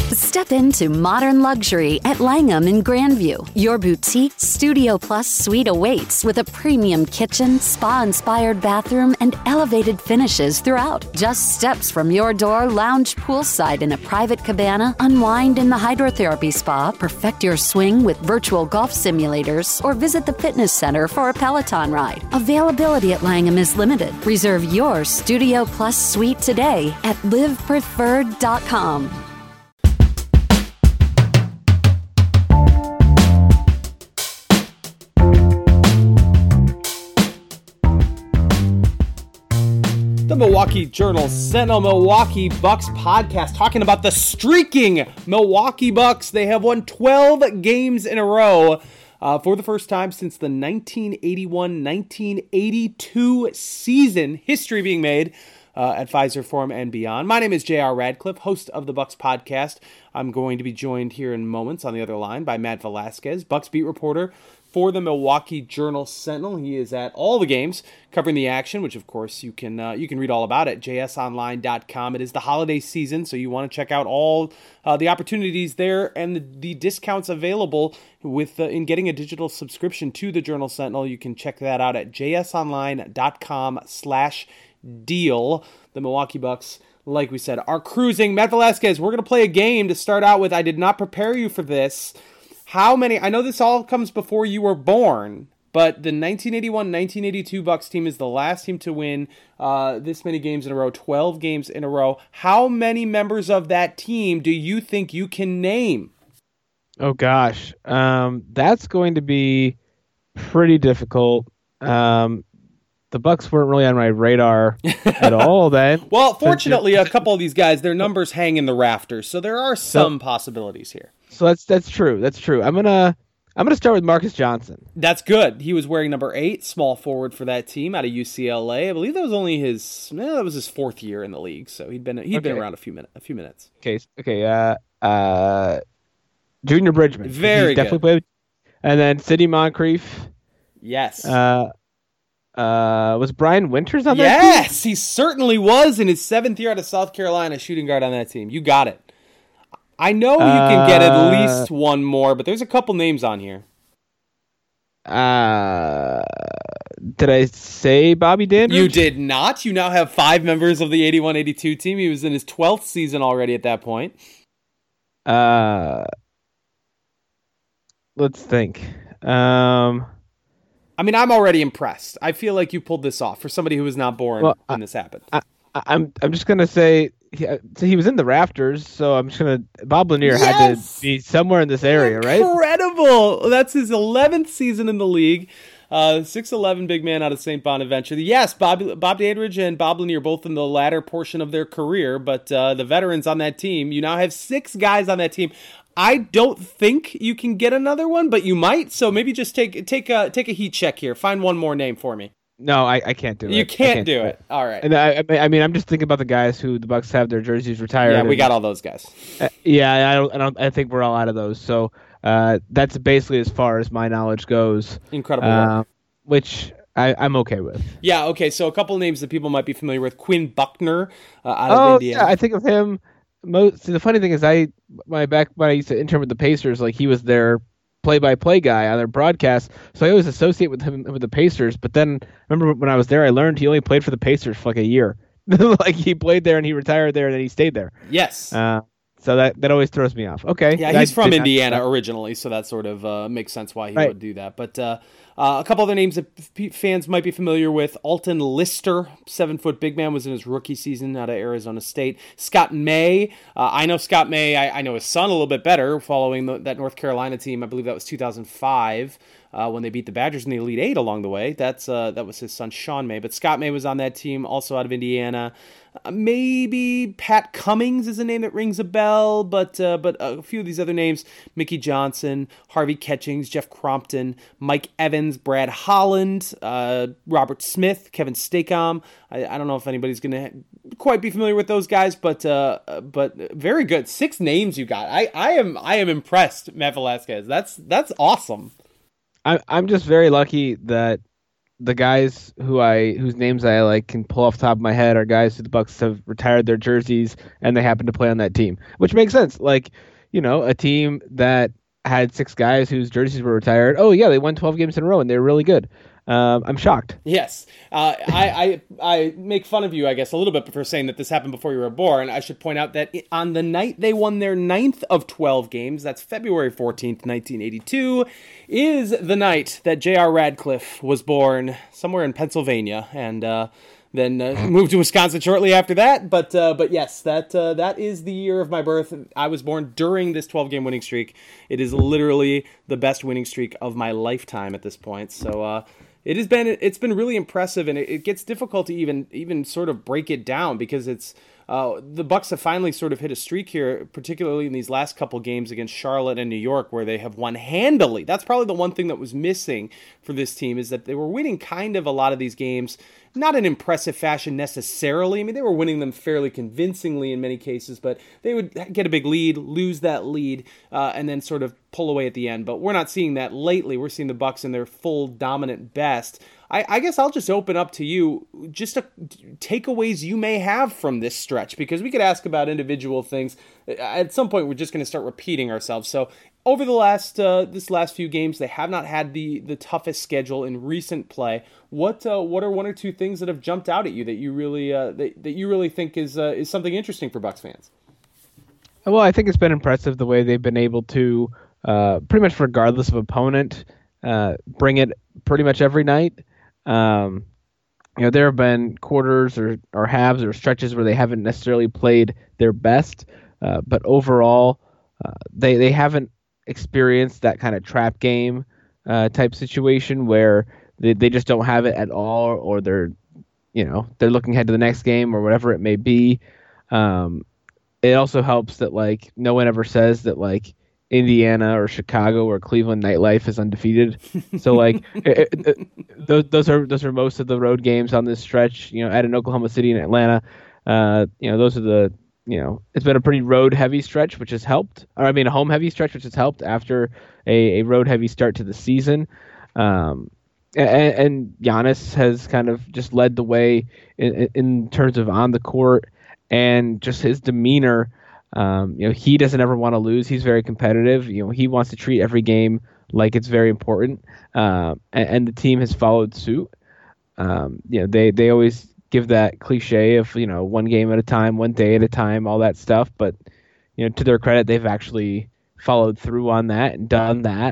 Step into modern luxury at Langham in Grandview. Your boutique Studio Plus suite awaits with a premium kitchen, spa-inspired bathroom, and elevated finishes throughout. Just steps from your door, lounge poolside in a private cabana, unwind in the hydrotherapy spa, perfect your swing with virtual golf simulators, or visit the fitness center for a Peloton ride. Availability at Langham is limited. Reserve your Studio Plus suite today at livepreferred.com. The Milwaukee Journal-Sentinel Milwaukee Bucks podcast talking about the streaking Milwaukee Bucks. They have won 12 games in a row for the first time since the 1981-1982 season. History being made at Pfizer Forum and beyond. My name is J.R. Radcliffe, host of the Bucks podcast. I'm going to be joined here in moments on the other line by Matt Velasquez, Bucks beat reporter for the Milwaukee Journal-Sentinel. He is at all the games covering the action, which of course you can read all about at jsonline.com. It is the holiday season, so you want to check out all the opportunities there and the discounts available with in getting a digital subscription to the Journal-Sentinel. You can check that out at jsonline.com/deal. The Milwaukee Bucks, like we said, are cruising. Matt Velasquez, we're going to play a game to start out with. I did not prepare you for this. How many, I know this all comes before you were born, but the 1981-1982 Bucks team is the last team to win this many games in a row, 12 games in a row. How many members of that team do you think you can name? Oh, gosh. That's going to be pretty difficult. The Bucks weren't really on my radar at all then. Well, fortunately, a couple of these guys, their numbers hang in the rafters, so there are some possibilities here. So that's true. That's true. I'm gonna start with Marcus Johnson. That's good. He was wearing number 8, small forward for that team out of UCLA. I believe that was only his fourth year in the league, so he'd been around a few minutes. Okay. Junior Bridgman. Very good. Definitely played. And then Sidney Moncrief. Yes. Was Brian Winters on that team? Yes, he certainly was in his 7th year out of South Carolina, shooting guard on that team. You got it. I know you can get at least one more, but there's a couple names on here. Did I say Bobby Dandridge? You did not. You now have 5 members of the 81-82 team. He was in his 12th season already at that point. Let's think. I mean, I'm already impressed. I feel like you pulled this off for somebody who was not born when this happened. I'm just gonna say he was in the rafters, so I'm just gonna. Bob Lanier had to be somewhere in this area, right? Incredible! That's his 11th season in the league. 6'11" big man out of St. Bonaventure. Yes, Bob Dandridge and Bob Lanier both in the latter portion of their career, but the veterans on that team. You now have 6 guys on that team. I don't think you can get another one, but you might. So maybe just take a heat check here. Find one more name for me. No, I can't do it. You can't do it. All right. And I mean, I'm just thinking about the guys who the Bucks have their jerseys retired. Yeah, we got all those guys. I think we're all out of those. So that's basically as far as my knowledge goes. Incredible work. Which I'm okay with. Yeah. Okay. So a couple of names that people might be familiar with: Quinn Buckner out of Indiana. Yeah, I think of him. The funny thing is, when I used to intern with the Pacers, like he was their play-by-play guy on their broadcast, so I always associate with him with the Pacers. But then, remember when I was there, I learned he only played for the Pacers for like a year. Like he played there and he retired there and then he stayed there. Yes. So that always throws me off. Okay. Yeah, he's from Indiana originally, so that sort of makes sense why he would do that. But a couple other names that fans might be familiar with: Alton Lister, 7-foot big man, was in his rookie season out of Arizona State. Scott May, I know Scott May. I know his son a little bit better, following that North Carolina team. I believe that was 2005 when they beat the Badgers in the Elite Eight along the way. That was his son Sean May. But Scott May was on that team, also out of Indiana. Maybe Pat Cummings is a name that rings a bell, but a few of these other names: Mickey Johnson, Harvey Catchings, Jeff Crompton, Mike Evans, Brad Holland, Robert Smith, Kevin Stacom. I don't know if anybody's going to quite be familiar with those guys, but very good. 6 names you got. I am impressed, Matt Velasquez. That's awesome. I'm just very lucky that the guys whose names I like can pull off the top of my head are guys who the Bucks have retired their jerseys and they happen to play on that team, which makes sense. Like, a team that had 6 guys whose jerseys were retired. Oh yeah, they won 12 games in a row and they were really good. I'm shocked. Yes. I make fun of you, I guess, a little bit for saying that this happened before you were born. I should point out that on the night they won their 9th of 12 games, that's February 14th, 1982, is the night that J.R. Radcliffe was born somewhere in Pennsylvania, and then moved to Wisconsin shortly after that. But yes, that is the year of my birth. I was born during this 12-game winning streak. It is literally the best winning streak of my lifetime at this point. So it's been really impressive, and it gets difficult to even sort of break it down because it's the Bucks have finally sort of hit a streak here, particularly in these last couple games against Charlotte and New York, where they have won handily. That's probably the one thing that was missing for this team, is that they were winning kind of a lot of these games, not in impressive fashion necessarily. I mean, they were winning them fairly convincingly in many cases, but they would get a big lead, lose that lead, and then sort of pull away at the end. But we're not seeing that lately. We're seeing the Bucks in their full dominant best. I guess I'll just open up to you, just takeaways you may have from this stretch, because we could ask about individual things. At some point, we're just going to start repeating ourselves. So over the last few games, they have not had the toughest schedule in recent play. What are one or two things that have jumped out at you that you really think is something interesting for Bucks fans? Well, I think it's been impressive the way they've been able to, pretty much regardless of opponent, bring it pretty much every night. There have been quarters or halves or stretches where they haven't necessarily played their best, but overall, they haven't experienced that kind of trap game type situation where they just don't have it at all, or they're looking ahead to the next game or whatever it may be. It also helps that no one ever says that Indiana or Chicago or Cleveland nightlife is undefeated. So those are most of the road games on this stretch. At Oklahoma City and Atlanta, those are it's been a pretty road heavy stretch, which has helped. A home heavy stretch, which has helped after a road heavy start to the season. And Giannis has kind of just led the way in terms of on the court and just his demeanor. He doesn't ever want to lose. He's very competitive. He wants to treat every game like it's very important. And the team has followed suit. They always give that cliche of, one game at a time, one day at a time, all that stuff. But, to their credit, they've actually followed through on that and done that,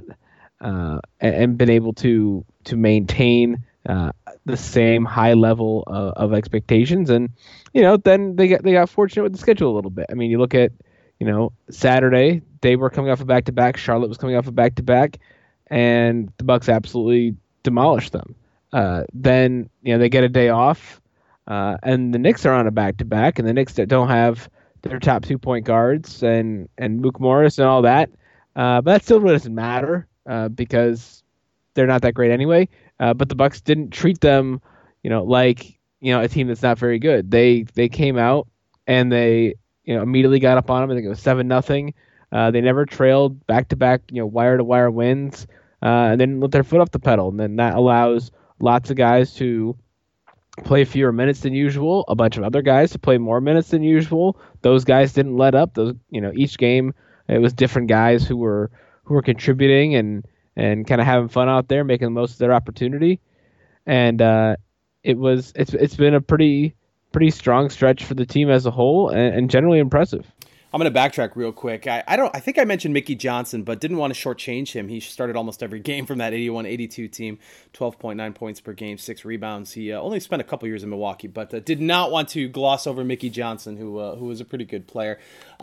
and been able to maintain the same high level of expectations. And, then they got fortunate with the schedule a little bit. You look at, Saturday, they were coming off a back-to-back. Charlotte was coming off a back-to-back, and the Bucks absolutely demolished them. Then, they get a day off, and the Knicks are on a back-to-back, and the Knicks don't have their top 2-point guards and Mook Morris and all that. But that still really doesn't matter because they're not that great anyway. But the Bucks didn't treat them, like a team that's not very good. They came out and they immediately got up on them. I think it was 7-0. They never trailed back-to-back wire-to-wire wins, and then let their foot off the pedal. And then that allows lots of guys to play fewer minutes than usual, a bunch of other guys to play more minutes than usual. Those guys didn't let up. Each game it was different guys who were contributing and kind of having fun out there, making the most of their opportunity. And it's been a pretty strong stretch for the team as a whole, and generally impressive. I'm going to backtrack real quick. I think I mentioned Mickey Johnson, but didn't want to shortchange him. He started almost every game from that 81-82 team, 12.9 points per game, 6 rebounds. He only spent a couple years in Milwaukee, but did not want to gloss over Mickey Johnson, who was a pretty good player.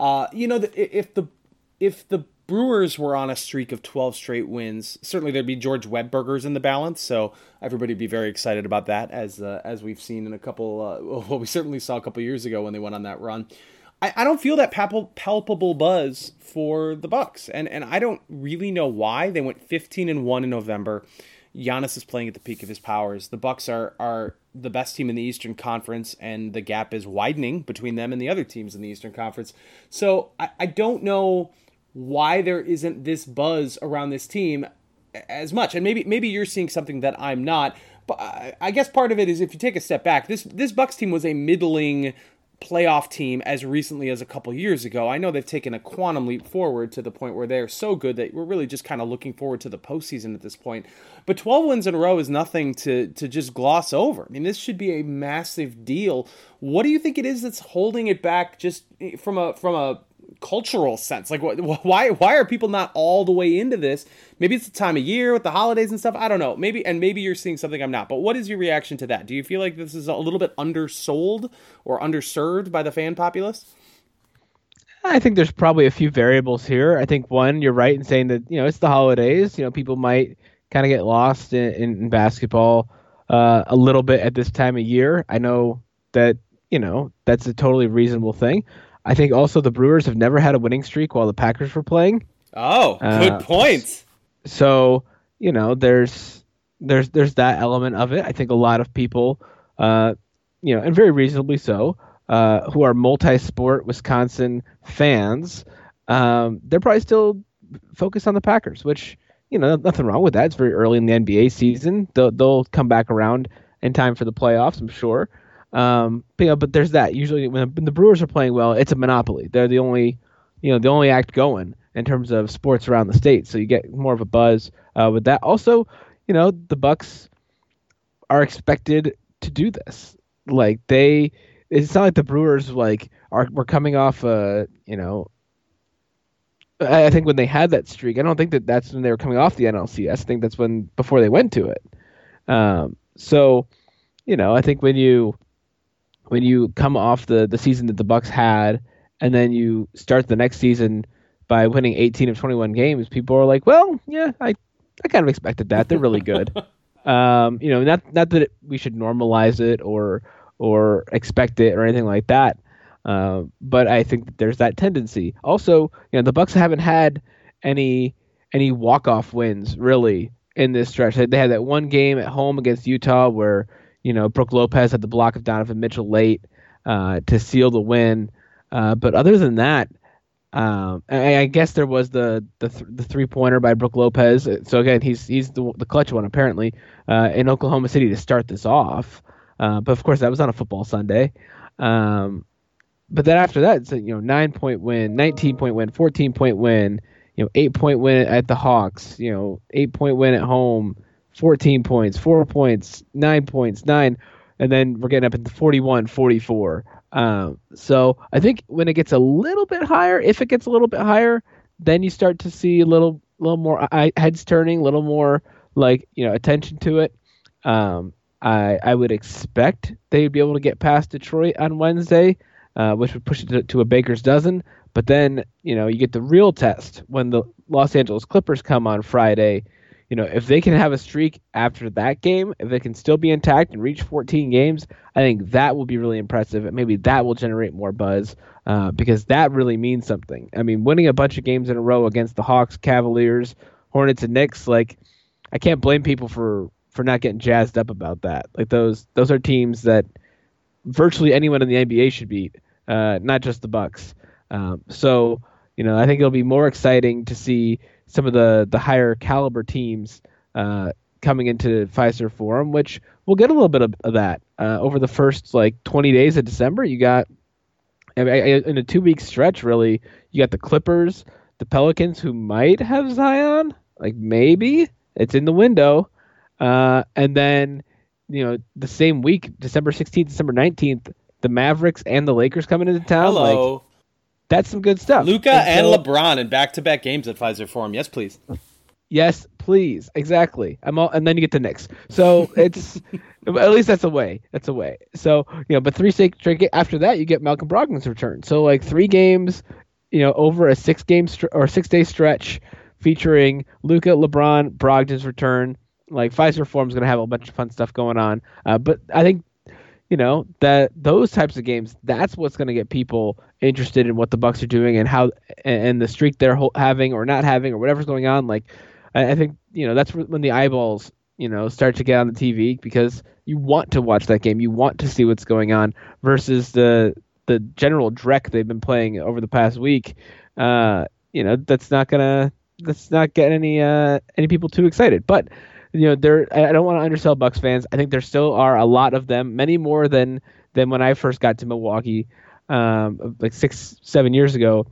If the Brewers were on a streak of 12 straight wins, certainly there'd be George Webburgers in the balance, so everybody'd be very excited about that, as we've seen in a couple, we certainly saw a couple years ago when they went on that run. I don't feel that palpable buzz for the Bucks, and I don't really know why. They went 15-1 in November. Giannis is playing at the peak of his powers. The Bucks are the best team in the Eastern Conference, and the gap is widening between them and the other teams in the Eastern Conference. So I don't know why there isn't this buzz around this team as much. And maybe you're seeing something that I'm not, I guess part of it is if you take a step back, this Bucks team was a middling playoff team as recently as a couple years ago. I know they've taken a quantum leap forward to the point where they're so good that we're really just kind of looking forward to the postseason at this point. But 12 wins in a row is nothing to just gloss over. I mean, this should be a massive deal. What do you think it is that's holding it back just from a cultural sense? Like, why are people not all the way into this? Maybe it's the time of year with the holidays and stuff. I don't know. Maybe you're seeing something I'm not. But what is your reaction to that? Do you feel like this is a little bit undersold or underserved by the fan populace? I think there's probably a few variables here. I think one, you're right in saying that, it's the holidays. People might kind of get lost in basketball a little bit at this time of year. I know that, that's a totally reasonable thing. I think also the Brewers have never had a winning streak while the Packers were playing. Oh, good point. So, there's that element of it. I think a lot of people, and very reasonably so, who are multi-sport Wisconsin fans, they're probably still focused on the Packers, which, nothing wrong with that. It's very early in the NBA season. They'll come back around in time for the playoffs, I'm sure. But there's that. Usually when the Brewers are playing well, it's a monopoly. They're the only act going in terms of sports around the state. So you get more of a buzz with that. Also, the Bucks are expected to do this. Like it's not like the Brewers we're coming off I think when they had that streak, I don't think that's when they were coming off the NLCS. I think that's before they went to it. So, I think when you come off the season that the Bucks had, and then you start the next season by winning 18 of 21 games, people are like, well, yeah, I kind of expected that. They're really good. Not that we should normalize it or expect it or anything like that. But I think that there's that tendency. Also, the Bucks haven't had any walk-off wins really in this stretch. They had that one game at home against Utah where Brook Lopez had the block of Donovan Mitchell late to seal the win. But other than that, I guess there was the 3-pointer by Brook Lopez. So again, he's the clutch one apparently in Oklahoma City to start this off. But of course that was on a football Sunday. But then after that, it's a 9-point win, 19-point win, 14-point win, 8-point win at the Hawks, 8-point win at home, 14 points, 4 points, 9 points, 9, and then we're getting up into 41, 44. So I think when it gets a little bit higher, if it gets a little bit higher, then you start to see a little more heads turning, a little more attention to it. I would expect they'd be able to get past Detroit on Wednesday, which would push it to a baker's dozen. But then, you get the real test when the Los Angeles Clippers come on Friday. If they can have a streak after that game, if they can still be intact and reach 14 games, I think that will be really impressive. And maybe that will generate more buzz because that really means something. I mean, winning a bunch of games in a row against the Hawks, Cavaliers, Hornets, and Knicks, I can't blame people for not getting jazzed up about that. Those are teams that virtually anyone in the NBA should beat, not just the Bucks. So, I think it'll be more exciting to see some of the higher caliber teams coming into Fiserv Forum, which we'll get a little bit of that over the first 20 days of December. You got in a 2-week stretch, really, you got the Clippers, the Pelicans, who might have Zion, maybe it's in the window, and then the same week, December 16th, December 19th, the Mavericks and the Lakers coming into town. Hello. That's some good stuff. Luka and LeBron in back-to-back games at Fiserv Forum. Yes, please. Yes, please. Exactly. And then you get the Knicks. So it's at least that's a way. That's a way. So but 3 straight after that, you get Malcolm Brogdon's return. So 3 games, over a 6-day stretch featuring Luka, LeBron, Brogdon's return. Fiserv Forum's going to have a bunch of fun stuff going on. But I think that those types of games, that's what's going to get people interested in what the Bucks are doing and how and the streak they're having or not having or whatever's going on. I think that's when the eyeballs start to get on the TV because you want to watch that game, you want to see what's going on versus the general dreck they've been playing over the past week. That's not getting any people too excited. But I don't want to undersell Bucks fans. I think there still are a lot of them, many more than when I first got to Milwaukee, like 6-7 years ago.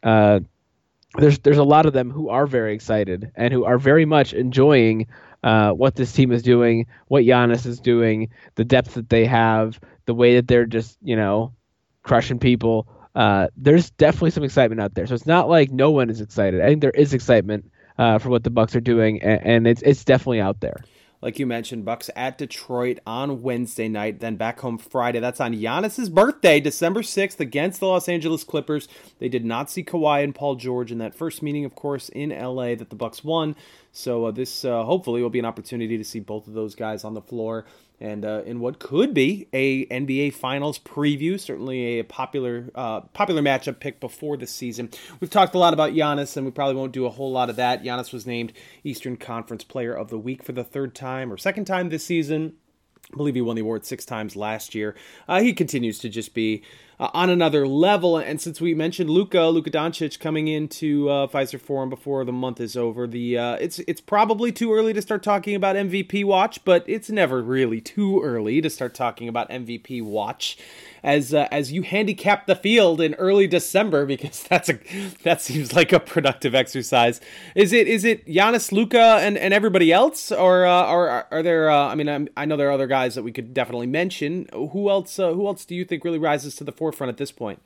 There's a lot of them who are very excited and who are very much enjoying what this team is doing, what Giannis is doing, the depth that they have, the way that they're just crushing people. There's definitely some excitement out there. So it's not like no one is excited. I think there is excitement for what the Bucks are doing, and it's definitely out there. Like you mentioned, Bucks at Detroit on Wednesday night, then back home Friday. That's on Giannis's birthday, December 6th, against the Los Angeles Clippers. They did not see Kawhi and Paul George in that first meeting, of course, in LA that the Bucks won. So this hopefully will be an opportunity to see both of those guys on the floor. And in what could be a NBA Finals preview, certainly a popular matchup pick before the season. We've talked a lot about Giannis, and we probably won't do a whole lot of that. Giannis was named Eastern Conference Player of the Week for the second time this season. I believe he won the award 6 times last year. He continues to just be on another level. And since we mentioned Luka Doncic coming into Pfizer Forum before the month is over, it's probably too early to start talking about MVP watch, but it's never really too early to start talking about MVP watch as you handicap the field in early December, because that seems like a productive exercise. Is it Giannis, Luka, and everybody else, or are there? I know there are other guys that we could definitely mention. Who else do you think really rises to the forefront at this point?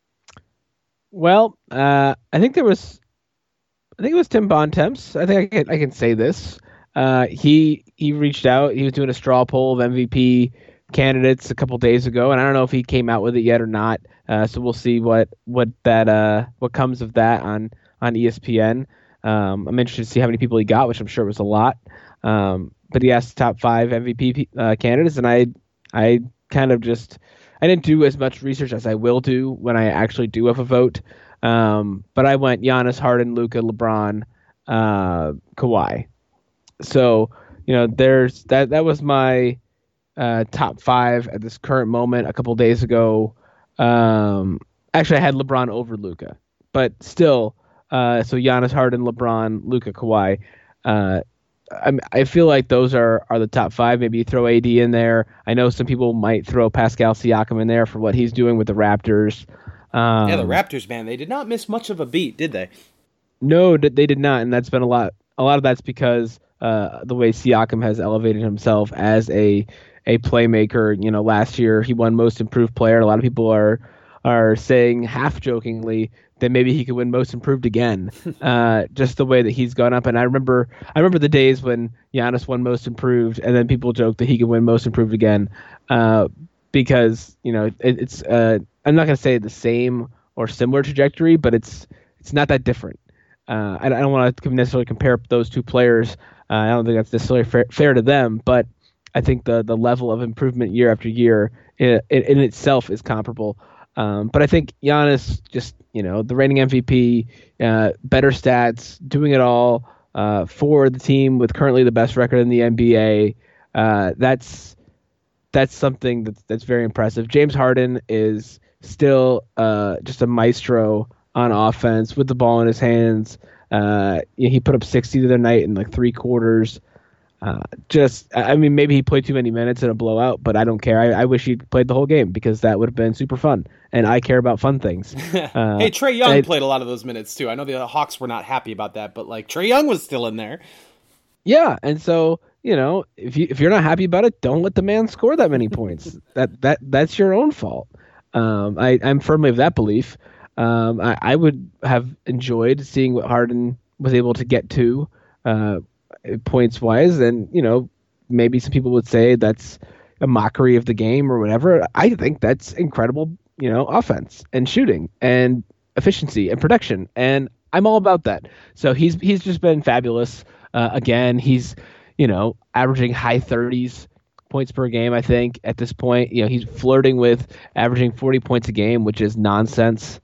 Well, I think it was Tim Bontemps. I think I can say this. He reached out. He was doing a straw poll of MVP candidates a couple days ago, and I don't know if he came out with it yet or not. So we'll see what comes of that on ESPN. I'm interested to see how many people he got, which I'm sure was a lot. But he asked top 5 MVP candidates, and I kind of I didn't do as much research as I will do when I actually do have a vote. But I went Giannis, Harden, Luka, LeBron, Kawhi. So there's that was my top 5 at this current moment. A couple days ago, actually I had LeBron over Luka, but still, so Giannis, Harden, LeBron, Luka, Kawhi. I feel like those are the top 5. Maybe you throw AD in there. I know some people might throw Pascal Siakam in there for what he's doing with the Raptors. The Raptors, man, they did not miss much of a beat, did they? No, they did not, and that's been a lot of that's because the way Siakam has elevated himself as a playmaker. Last year he won Most Improved Player. A lot of people are saying half jokingly that maybe he could win Most Improved again. Just the way that he's gone up. And I remember the days when Giannis won Most Improved, and then people joked that he could win Most Improved again, because it's I'm not going to say the same or similar trajectory, but it's not that different. I don't want to necessarily compare those two players. I don't think that's necessarily fair to them, but I think the level of improvement year after year in itself is comparable. But I think Giannis, just the reigning MVP, better stats, doing it all for the team with currently the best record in the NBA. That's something that's very impressive. James Harden is still just a maestro on offense with the ball in his hands. He put up 60 the other night in like 3 quarters. Maybe he played too many minutes in a blowout, but I don't care. I wish he'd played the whole game, because that would have been super fun, and I care about fun things. Hey, Trae Young played a lot of those minutes too. I know the Hawks were not happy about that, but Trae Young was still in there. Yeah, and so if you're not happy about it, don't let the man score that many points. That's your own fault. I'm firmly of that belief. I would have enjoyed seeing what Harden was able to get to points wise, and maybe some people would say that's a mockery of the game or whatever. I think that's incredible, offense and shooting and efficiency and production, and I'm all about that. So he's just been fabulous. Again, he's averaging high 30s points per game. I think at this point, he's flirting with averaging 40 points a game, which is nonsense.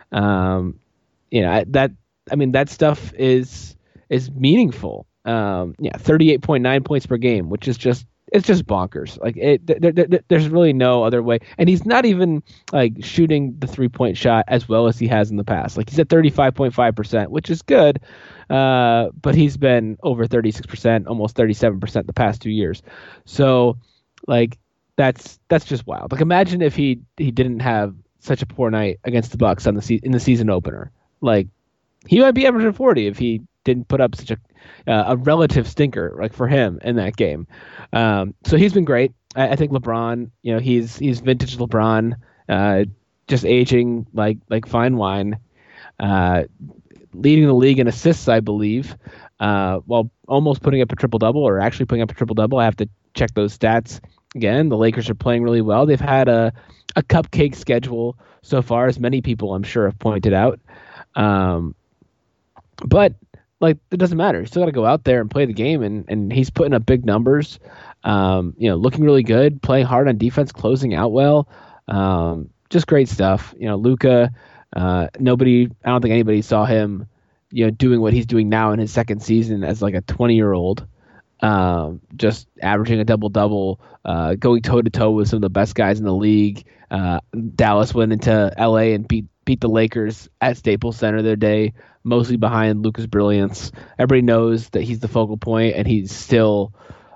That stuff is meaningful. 38.9 points per game, which is just it's just bonkers. Like there's really no other way. And he's not even like shooting the 3-point shot as well as he has in the past. Like he's at 35.5%, which is good. But he's been over 36%, almost 37% the past 2 years. So like that's just wild. Like imagine if he didn't have such a poor night against the Bucks in the season opener. Like he might be averaging 40 if he didn't put up such a relative stinker like for him in that game. So he's been great. I think LeBron, he's vintage LeBron, just aging like fine wine, leading the league in assists, I believe, while almost putting up a triple-double or actually putting up a triple-double. I have to check those stats again. The Lakers are playing really well. They've had a cupcake schedule so far, as many people I'm sure have pointed out. But like it doesn't matter. You still got to go out there and play the game, and he's putting up big numbers. Looking really good, playing hard on defense, closing out well. Just great stuff. Luka. I don't think anybody saw him, doing what he's doing now in his second season as like a 20-year-old, just averaging a double-double, going toe-to-toe with some of the best guys in the league. Dallas went into LA and beat the Lakers at Staples Center their day, mostly behind Luka's brilliance. Everybody knows that he's the focal point, and he's still,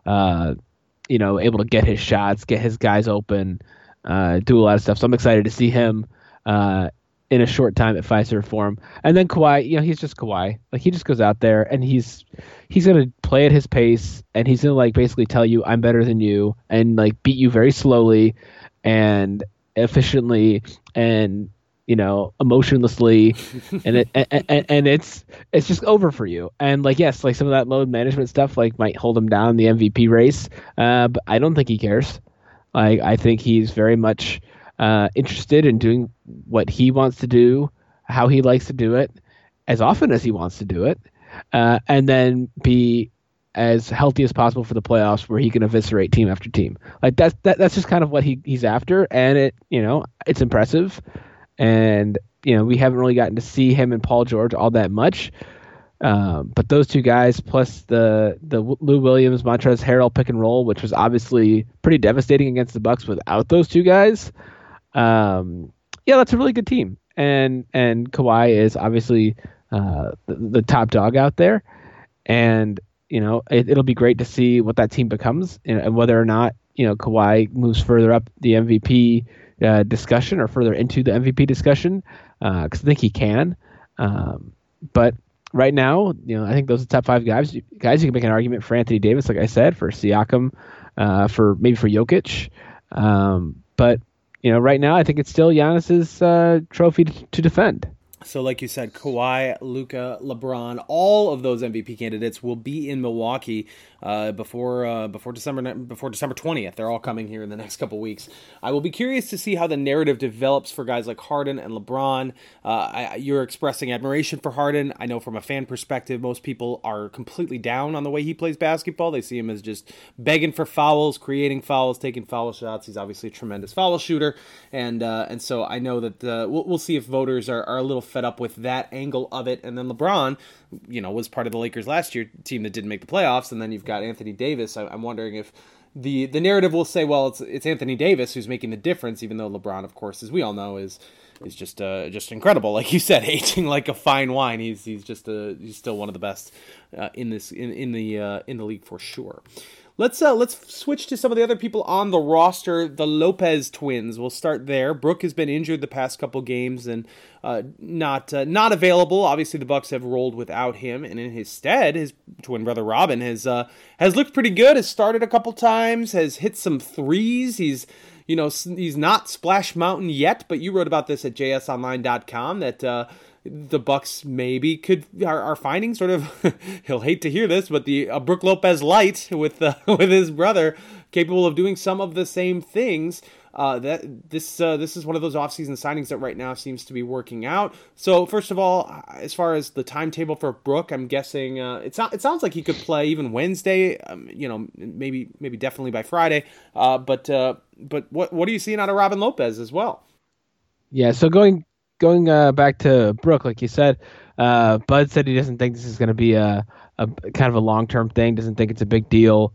able to get his shots, get his guys open, do a lot of stuff. So I'm excited to see him in a short time at Fiserv Forum. And then Kawhi, he's just Kawhi. Like he just goes out there and he's going to play at his pace, and he's going to like basically tell you I'm better than you and like beat you very slowly and efficiently and emotionlessly, and it's just over for you. And like yes, like some of that load management stuff like might hold him down in the MVP race, but I don't think he cares. Like I think he's very much interested in doing what he wants to do, how he likes to do it, as often as he wants to do it, and then be as healthy as possible for the playoffs, where he can eviscerate team after team. Like that's just kind of what he's after, and it's impressive. And we haven't really gotten to see him and Paul George all that much, but those two guys plus the Lou Williams, Montrezl Harrell pick and roll, which was obviously pretty devastating against the Bucks without those two guys. That's a really good team, and Kawhi is obviously the top dog out there, and it'll be great to see what that team becomes, and whether or not Kawhi moves further up the MVP discussion or further into the MVP discussion, because I think he can. But right now, I think those are the top 5 guys. You can make an argument for Anthony Davis, like I said, for Siakam, for Jokic. But right now, I think it's still Giannis's trophy to defend. So like you said, Kawhi, Luka, LeBron, all of those MVP candidates will be in Milwaukee before December 20th. They're all coming here in the next couple weeks. I will be curious to see how the narrative develops for guys like Harden and LeBron. You're expressing admiration for Harden. I know from a fan perspective, most people are completely down on the way he plays basketball. They see him as just begging for fouls, creating fouls, taking foul shots. He's obviously a tremendous foul shooter, and so I know that we'll see if voters are a little fed up with that angle of it. And then LeBron, was part of the Lakers last year team that didn't make the playoffs, and then you've got Anthony Davis. I'm wondering if the narrative will say, well, it's Anthony Davis who's making the difference, even though LeBron, of course, as we all know, is just incredible. Like you said, aging like a fine wine. He's still one of the best in the league for sure. Let's switch to some of the other people on the roster. The Lopez twins. We'll start there. Brook has been injured the past couple games and not available. Obviously, the Bucks have rolled without him, and in his stead, his twin brother Robin has looked pretty good. Has started a couple times. Has hit some threes. He's not Splash Mountain yet, but you wrote about this at jsonline.com that the Bucks maybe are finding sort of he'll hate to hear this, but the Brook Lopez light with his brother, capable of doing some of the same things. This is one of those offseason signings that right now seems to be working out. So first of all, as far as the timetable for Brook, I'm guessing it sounds like he could play even Wednesday. Maybe definitely by Friday. But what are you seeing out of Robin Lopez as well? Yeah. So going back to Brook, like you said, Bud said he doesn't think this is going to be a kind of a long-term thing. Doesn't think it's a big deal.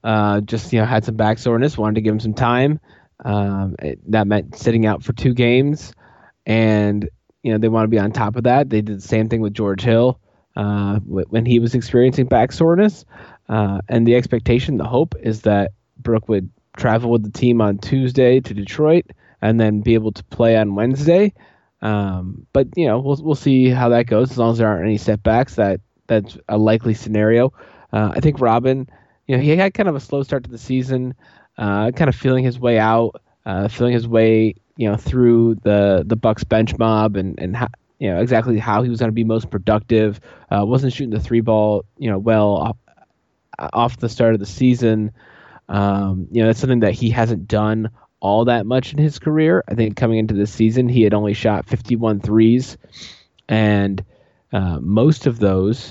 just had some back soreness, wanted to give him some time. That meant sitting out for 2 games, and they want to be on top of that. They did the same thing with George Hill when he was experiencing back soreness. And the expectation, the hope, is that Brook would travel with the team on Tuesday to Detroit and then be able to play on Wednesday. But we'll see how that goes. As long as there aren't any setbacks, that's a likely scenario. I think Robin, he had kind of a slow start to the season, kind of feeling his way out, feeling his way through the Bucks bench mob and how, exactly how he was going to be most productive. Wasn't shooting the 3-ball well off the start of the season. That's something that he hasn't done all that much in his career. I think coming into this season, he had only shot 51 threes, and most of those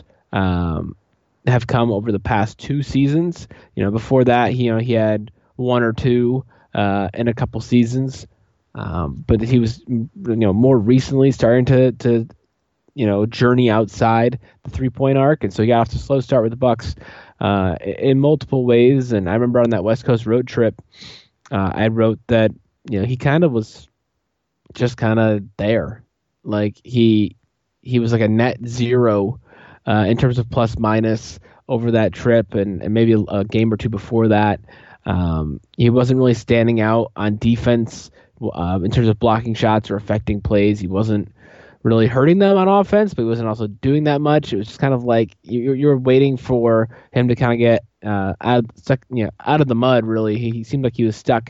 have come over the past 2 seasons. Before that, he had 1 or 2 in a couple seasons, but he was more recently starting to journey outside the 3-point arc, and so he got off to a slow start with the Bucks in multiple ways. And I remember on that West Coast road trip, I wrote that he kind of was just kind of there, like he was like a net zero in terms of plus minus over that trip, and maybe a game or 2 before that. He wasn't really standing out on defense in terms of blocking shots or affecting plays. He wasn't really hurting them on offense, but he wasn't also doing that much. It was just kind of like you were waiting for him to kind of get out of the mud. Really, he seemed like he was stuck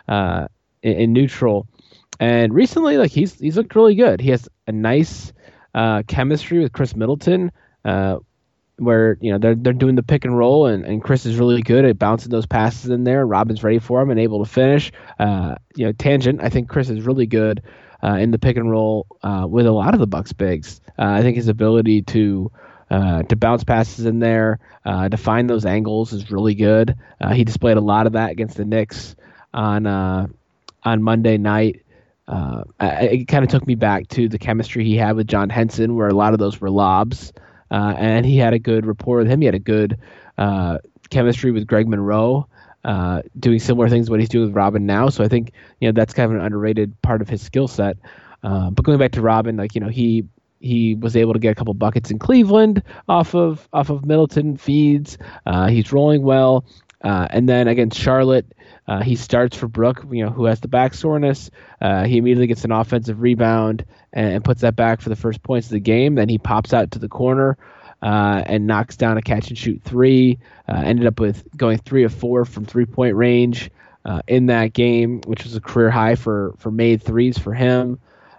in neutral. And recently, like he's looked really good. He has a nice chemistry with Chris Middleton, where they're doing the pick and roll, and Chris is really good at bouncing those passes in there. Robin's ready for him and able to finish. Tangent, I think Chris is really good in the pick and roll with a lot of the Bucks bigs. I think his ability to bounce passes in there, to find those angles is really good. He displayed a lot of that against the Knicks on Monday night. It kind of took me back to the chemistry he had with John Henson, where a lot of those were lobs, and he had a good rapport with him. He had a good chemistry with Greg Monroe, doing similar things to what he's doing with Robin now. So I think that's kind of an underrated part of his skill set. But going back to Robin, he was able to get a couple buckets in Cleveland off of Middleton feeds. He's rolling well, and then against Charlotte, he starts for Brook, who has the back soreness. He immediately gets an offensive rebound and puts that back for the first points of the game. Then he pops out to the corner and knocks down a catch and shoot 3. Ended up with going 3 of 4 from 3-point range in that game, which was a career high for made threes for him.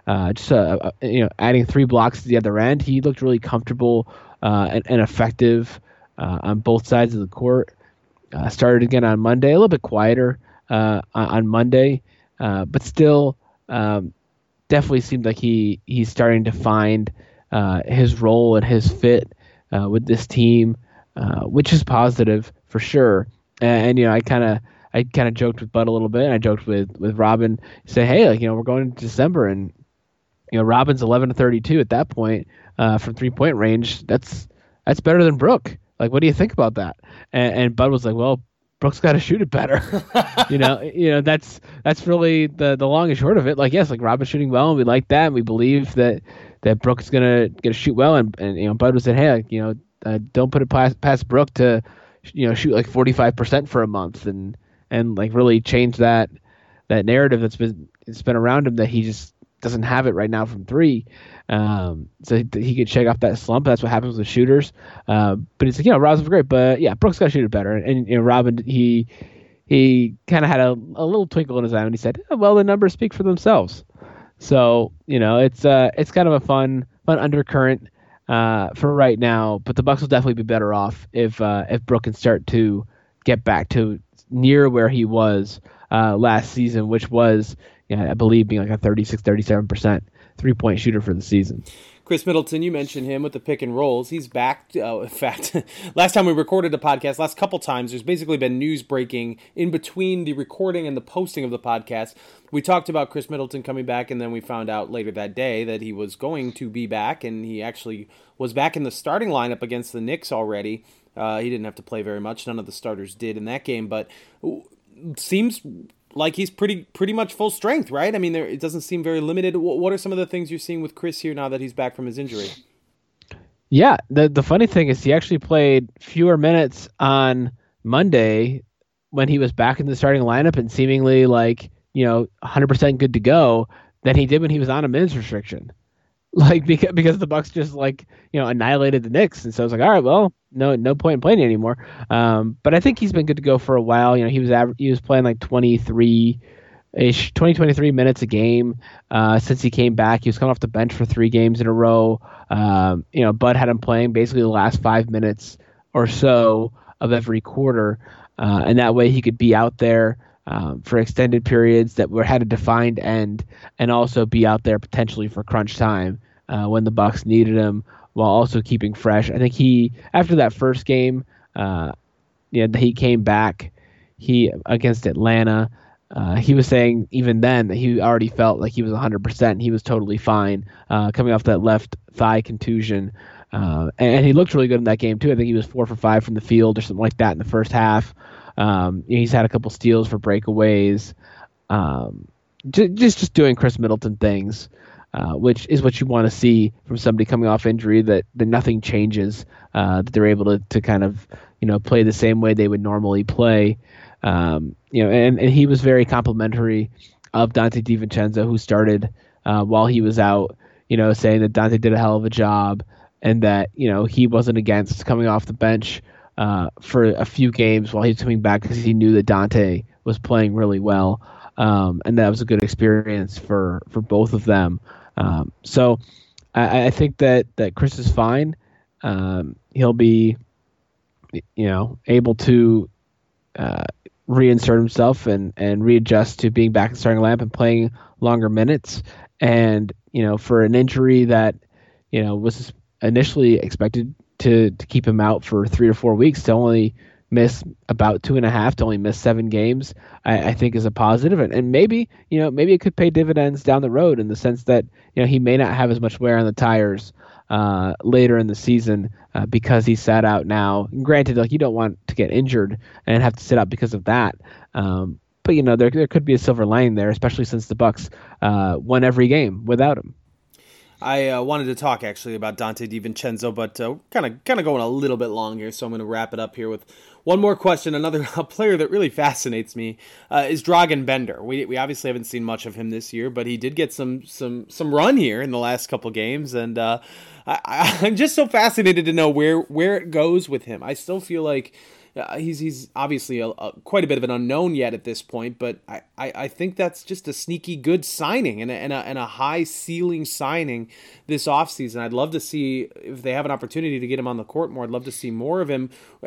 Adding 3 blocks to the other end, he looked really comfortable and effective on both sides of the court. Started again on Monday, a little bit quieter on Monday, but still definitely seemed like he's starting to find his role and his fit with this team, which is positive for sure. And I kind of joked with Bud a little bit, and I joked with Robin, say, hey, we're going into December, and Robin's 11-32 at that point from 3-point range. That's better than Brook. Like, what do you think about that? And Bud was like, well, Brook's got to shoot it better. That's really the long and short of it. Like, yes, like Robin's shooting well, and we like that, and we believe that Brook's gonna shoot well, and Bud was saying, hey, don't put it past Brook to shoot like 45% for a month, and like really change that narrative that's been around him, that he just doesn't have it right now from 3. So he could shake off that slump. That's what happens with shooters. But it's like, Robin's great, but yeah, Brook's got to shoot it better. And Robin, he kind of had a little twinkle in his eye when he said, well, the numbers speak for themselves. So, it's kind of a fun undercurrent for right now, but the Bucks will definitely be better off if Brook can start to get back to near where he was last season, which was, I believe, being like a 36-37% 3-point shooter for the season. Chris Middleton, you mentioned him with the pick and rolls. He's back. In fact, last time we recorded the podcast, last couple times, there's basically been news breaking in between the recording and the posting of the podcast. We talked about Chris Middleton coming back, and then we found out later that day that he was going to be back, and he actually was back in the starting lineup against the Knicks already. He didn't have to play very much. None of the starters did in that game, but seems like he's pretty much full strength, right? I mean, it doesn't seem very limited. What are some of the things you're seeing with Chris here now that he's back from his injury? Yeah, the funny thing is he actually played fewer minutes on Monday when he was back in the starting lineup and seemingly 100% good to go than he did when he was on a minutes restriction. Because the Bucks just annihilated the Knicks, and so I was like, all right, well, no point in playing anymore. But I think he's been good to go for a while. He was playing 23 minutes a game since he came back. He was coming off the bench for 3 games in a row. Bud had him playing basically the last 5 minutes or so of every quarter, and that way he could be out there for extended periods that had a defined end, and also be out there potentially for crunch time when the Bucks needed him, while also keeping fresh. I think after that first game, he came back. Against Atlanta, he was saying even then that he already felt like he was 100%. He was totally fine coming off that left thigh contusion. And he looked really good in that game, too. I think he was 4 for 5 from the field or something like that in the first half. He's had a couple steals for breakaways. Just doing Chris Middleton things, which is what you want to see from somebody coming off injury, that nothing changes, that they're able to kind of, play the same way they would normally play. And he was very complimentary of Dante DiVincenzo, who started while he was out, saying that Dante did a hell of a job, and that, he wasn't against coming off the bench for a few games while he's coming back, because he knew that Dante was playing really well, and that was a good experience for both of them. So I think that Chris is fine. He'll be, able to reinsert himself and readjust to being back in the starting lineup and playing longer minutes. And for an injury that was initially expected to keep him out for 3 or 4 weeks, to only miss about 2.5, to only miss 7 games, I think is a positive. And maybe it could pay dividends down the road, in the sense that he may not have as much wear on the tires later in the season because he sat out now. And granted, you don't want to get injured and have to sit out because of that. But there could be a silver lining there, especially since the Bucks won every game without him. I wanted to talk actually about Dante DiVincenzo, but kind of going a little bit long here, so I'm going to wrap it up here with one more question. Another player that really fascinates me is Dragan Bender. We obviously haven't seen much of him this year, but he did get some run here in the last couple games, and I'm just so fascinated to know where it goes with him. I still feel like he's obviously quite a bit of an unknown yet at this point, but I think that's just a sneaky good signing and a high ceiling signing this offseason. I'd love to see if they have an opportunity to get him on the court more. I'd love to see more of him.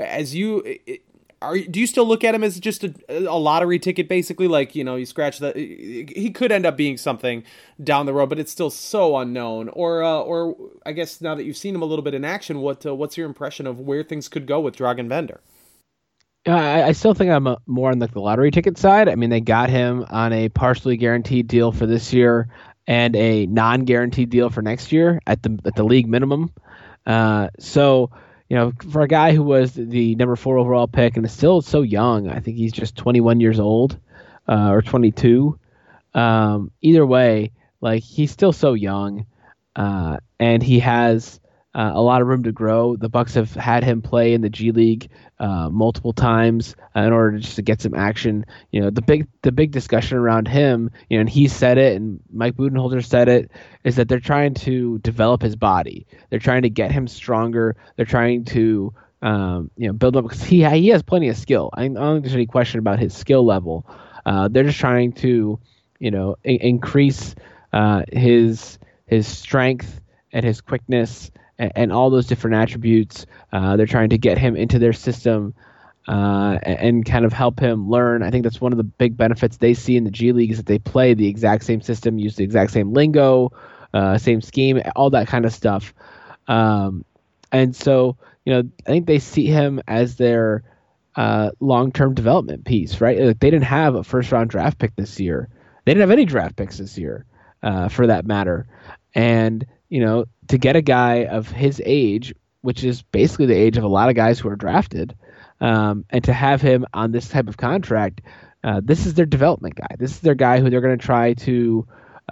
Do you still look at him as just a lottery ticket, basically? You scratch that, he could end up being something down the road, but it's still so unknown. Or I guess now that you've seen him a little bit in action, what's your impression of where things could go with Dragan Bender? I still think I'm more on the lottery ticket side. I mean, they got him on a partially guaranteed deal for this year and a non-guaranteed deal for next year at the league minimum. So for a guy who was the number 4 overall pick and is still so young, I think he's just 21 years old or 22. Either way, he's still so young, and he has a lot of room to grow. The Bucks have had him play in the G League multiple times in order just to get some action. The big discussion around him, and he said it, and Mike Budenholzer said it, is that they're trying to develop his body. They're trying to get him stronger. They're trying to build up, because he has plenty of skill. I don't think there's any question about his skill level. They're just trying to increase his strength and his quickness and all those different attributes. They're trying to get him into their system and kind of help him learn. I think that's one of the big benefits they see in the G League, is that they play the exact same system, use the exact same lingo, same scheme, all that kind of stuff. And so, I think they see him as their long-term development piece, right? They didn't have a first-round draft pick this year. They didn't have any draft picks this year, for that matter. And to get a guy of his age which is basically the age of a lot of guys who are drafted. And to have him on this type of contract, this is their development guy. This is their guy who they're going to try to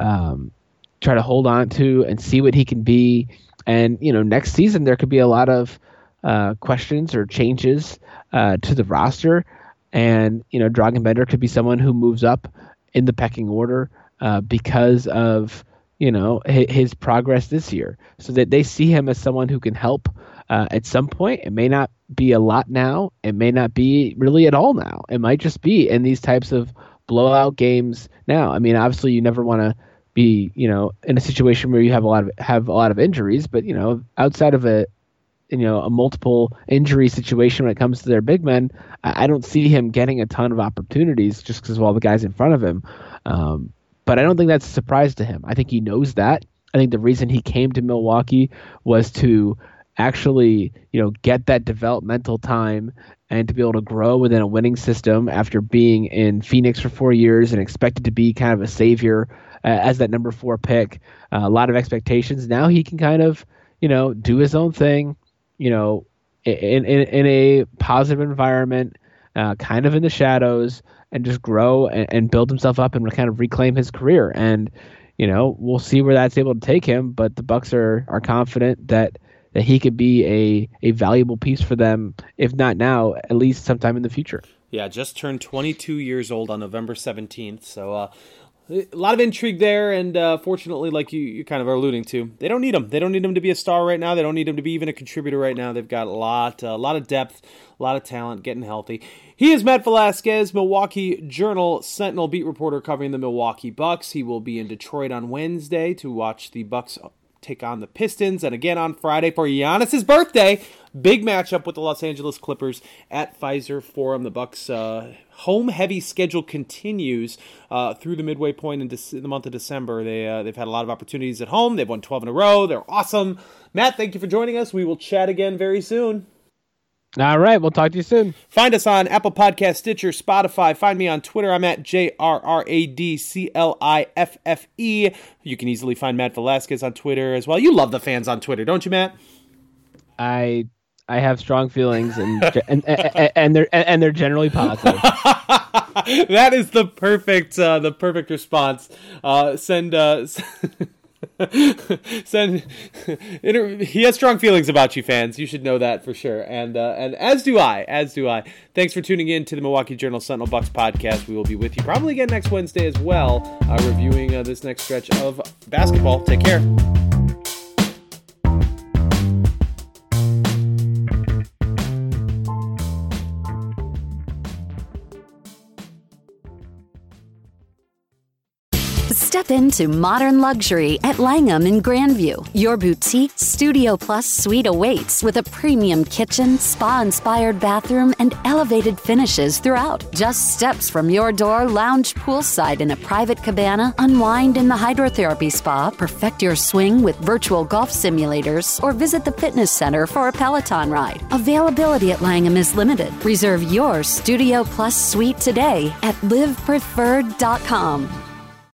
hold on to and see what he can be. And, next season there could be a lot of questions or changes to the roster. And, Dragan could be someone who moves up in the pecking order because of, his progress this year. So that they see him as someone who can help at some point. It may not be a lot now. It may not be really at all now. It might just be in these types of blowout games now. I mean, obviously you never want to be, in a situation where you have a lot of injuries, but, outside of a multiple injury situation when it comes to their big men, I don't see him getting a ton of opportunities just because of all the guys in front of him. But I don't think that's a surprise to him. I think he knows that. I think the reason he came to Milwaukee was to actually, get that developmental time and to be able to grow within a winning system after being in Phoenix for 4 years and expected to be kind of a savior as that number 4 pick. A lot of expectations. Now he can kind of, do his own thing, in a positive environment, kind of in the shadows, and just grow and build himself up and kind of reclaim his career. And, we'll see where that's able to take him, but the Bucks are confident that he could be a valuable piece for them, if not now, at least sometime in the future. Yeah, just turned 22 years old on November 17th. So a lot of intrigue there, and fortunately, like you kind of are alluding to, they don't need him. They don't need him to be a star right now. They don't need him to be even a contributor right now. They've got a lot of depth, a lot of talent, getting healthy. He is Matt Velasquez, Milwaukee Journal Sentinel beat reporter covering the Milwaukee Bucks. He will be in Detroit on Wednesday to watch the Bucks take on the Pistons, and again on Friday for Giannis's birthday. Big matchup with the Los Angeles Clippers at Pfizer Forum. The Bucks' home-heavy schedule continues through the midway point in the month of December. They've had a lot of opportunities at home. They've won 12 in a row. They're awesome. Matt, thank you for joining us. We will chat again very soon. All right, we'll talk to you soon. Find us on Apple Podcasts, Stitcher, Spotify. Find me on Twitter. I'm at JRRADCLIFFE. You can easily find Matt Velasquez on Twitter as well. You love the fans on Twitter, don't you, Matt? I have strong feelings, and they're generally positive. That is the perfect response. He has strong feelings about you, fans. You should know that for sure, and as do I. Thanks for tuning in to the Milwaukee Journal Sentinel Bucks podcast. We will be with you probably again next Wednesday as well, reviewing this next stretch of basketball. Take care. Step into modern luxury at Langham in Grandview. Your boutique Studio Plus suite awaits with a premium kitchen, spa-inspired bathroom, and elevated finishes throughout. Just steps from your door, lounge poolside in a private cabana, unwind in the hydrotherapy spa, perfect your swing with virtual golf simulators, or visit the fitness center for a Peloton ride. Availability at Langham is limited. Reserve your Studio Plus suite today at livepreferred.com.